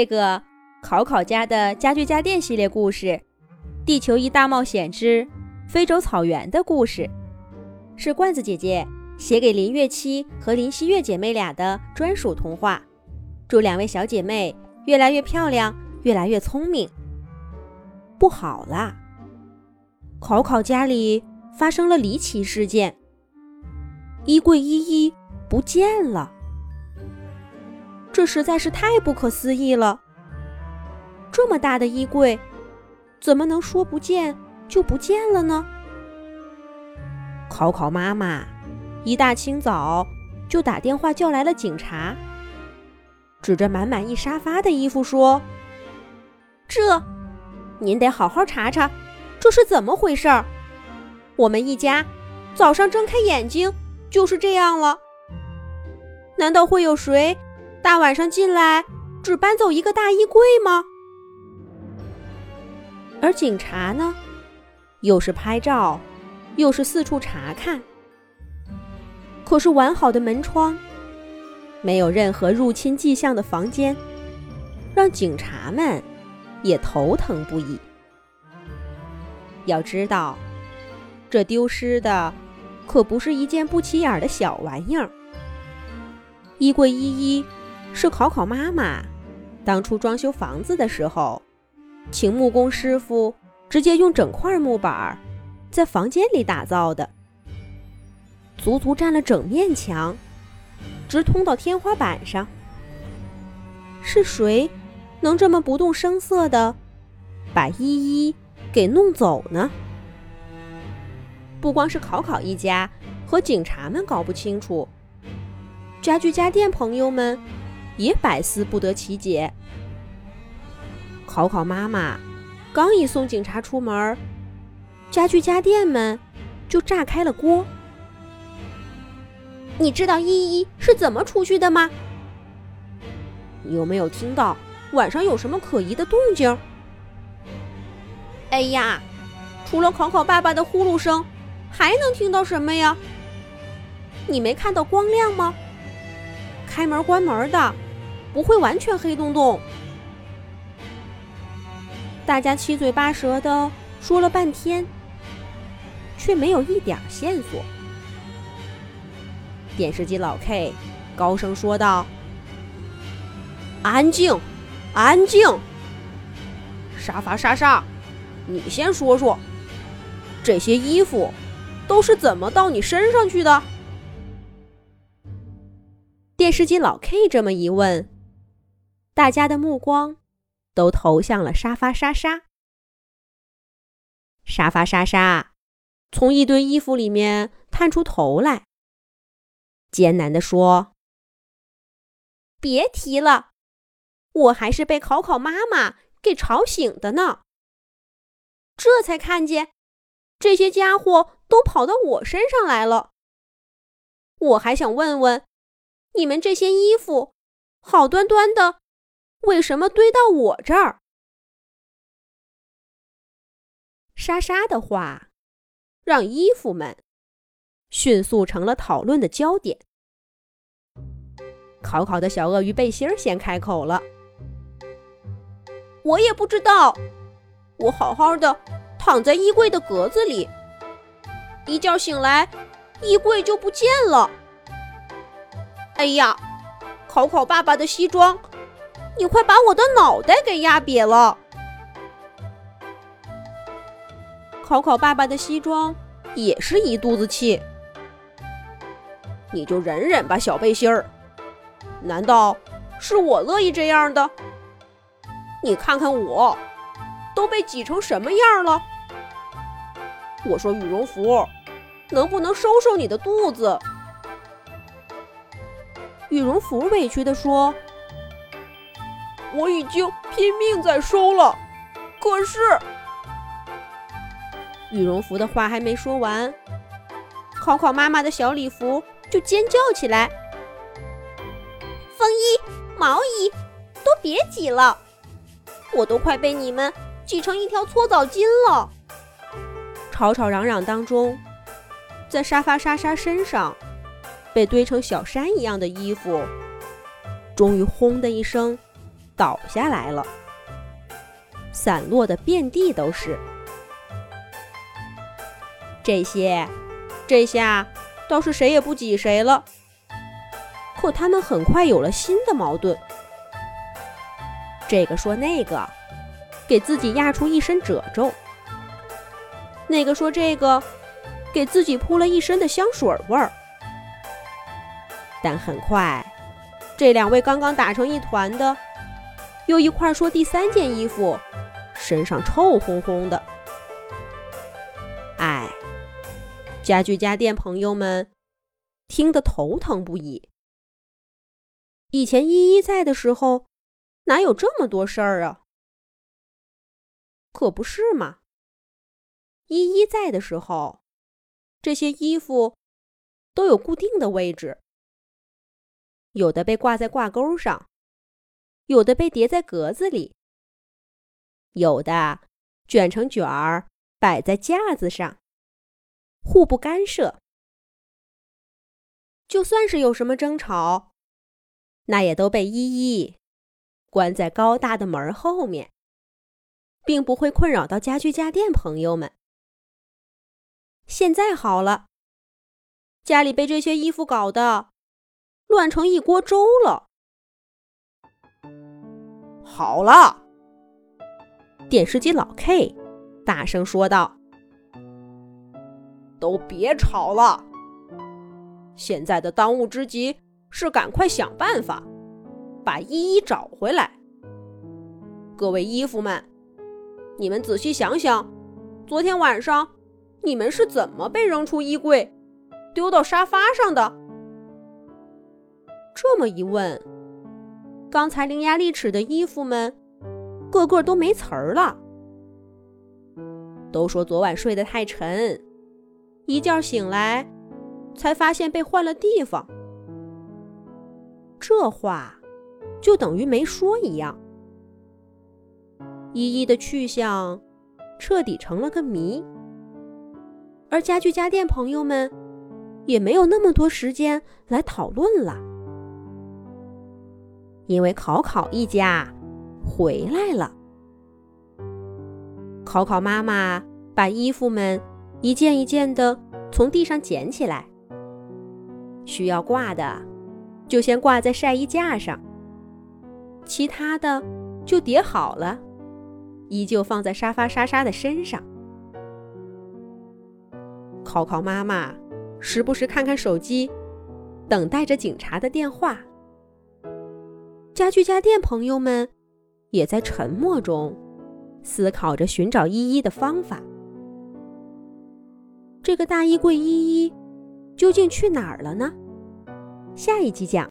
这个考考家的家具家电系列故事《地球一大冒险之非洲草原的故事》，是罐子姐姐写给林月七和林希月姐妹俩的专属童话。祝两位小姐妹越来越漂亮，越来越聪明。不好啦，考考家里发生了离奇事件，衣柜依依不见了。这实在是太不可思议了，这么大的衣柜怎么能说不见就不见了呢？考考妈妈一大清早就打电话叫来了警察，指着满满一沙发的衣服说，您得好好查查，这是怎么回事儿？我们一家早上睁开眼睛就是这样了，难道会有谁大晚上进来只搬走一个大衣柜吗？而警察呢，又是拍照又是四处查看，可是完好的门窗，没有任何入侵迹象的房间，让警察们也头疼不已。要知道，这丢失的可不是一件不起眼的小玩意儿。衣柜依依是考考妈妈当初装修房子的时候，请木工师傅直接用整块木板在房间里打造的，足足占了整面墙，直通到天花板上。是谁能这么不动声色地把依依给弄走呢？不光是考考一家和警察们搞不清楚，家具家电朋友们也百思不得其解。考考妈妈刚一送警察出门，家具家电们就炸开了锅。你知道依依是怎么出去的吗？你有没有听到晚上有什么可疑的动静？哎呀，除了考考爸爸的呼噜声，还能听到什么呀？你没看到光亮吗？开门关门的，不会完全黑洞洞。大家七嘴八舌的说了半天，却没有一点线索。电视机老 K 高声说道，安静，安静！沙发莎莎，你先说说，这些衣服都是怎么到你身上去的？电视机老 K 这么一问，大家的目光都投向了沙发莎莎。沙发莎莎从一堆衣服里面探出头来，艰难地说，别提了，我还是被考考妈妈给吵醒的呢。这才看见这些家伙都跑到我身上来了。我还想问问，你们这些衣服好端端的，为什么堆到我这儿？莎莎的话让衣服们迅速成了讨论的焦点。考考的小鳄鱼背心先开口了，我也不知道，我好好的躺在衣柜的格子里，一觉醒来衣柜就不见了。哎呀，考考爸爸的西装，你快把我的脑袋给压瘪了。考考爸爸的西装也是一肚子气。你就忍忍吧，小背心儿，难道是我乐意这样的？你看看我都被挤成什么样了。我说羽绒服，能不能收收你的肚子？羽绒服委屈地说，我已经拼命在收了，可是……羽绒服的话还没说完，考考妈妈的小礼服就尖叫起来，风衣、毛衣都别挤了，我都快被你们挤成一条搓澡巾了。吵吵嚷嚷当中，在沙发莎莎身上被堆成小山一样的衣服，终于轰的一声倒下来了，散落的遍地都是。这下倒是谁也不挤谁了。可他们很快有了新的矛盾，这个说那个，给自己压出一身褶皱；那个说这个，给自己扑了一身的香水味儿。但很快，这两位刚刚打成一团的，又一块说第三件衣服身上臭烘烘的。哎，家具家电朋友们听得头疼不已。以前依依在的时候，哪有这么多事儿啊？可不是嘛，依依在的时候，这些衣服都有固定的位置，有的被挂在挂钩上，有的被叠在格子里，有的卷成卷儿摆在架子上，互不干涉。就算是有什么争吵，那也都被依依关在高大的门后面，并不会困扰到家具家电朋友们。现在好了，家里被这些衣服搞得乱成一锅粥了。好了，电视机老 K 大声说道，都别吵了，现在的当务之急是赶快想办法把依依找回来。各位衣服们，你们仔细想想，昨天晚上你们是怎么被扔出衣柜，丢到沙发上的？这么一问，刚才伶牙俐齿的衣服们个个都没词儿了，都说昨晚睡得太沉，一觉醒来才发现被换了地方。这话就等于没说一样。依依的去向彻底成了个谜，而家具家电朋友们也没有那么多时间来讨论了，因为考考一家回来了。考考妈妈把衣服们一件一件的从地上捡起来，需要挂的就先挂在晒衣架上，其他的就叠好了，依旧放在沙发莎莎的身上。考考妈妈时不时看看手机，等待着警察的电话。家具家电朋友们也在沉默中思考着寻找依依的方法。这个大衣柜依依究竟去哪儿了呢？下一集讲。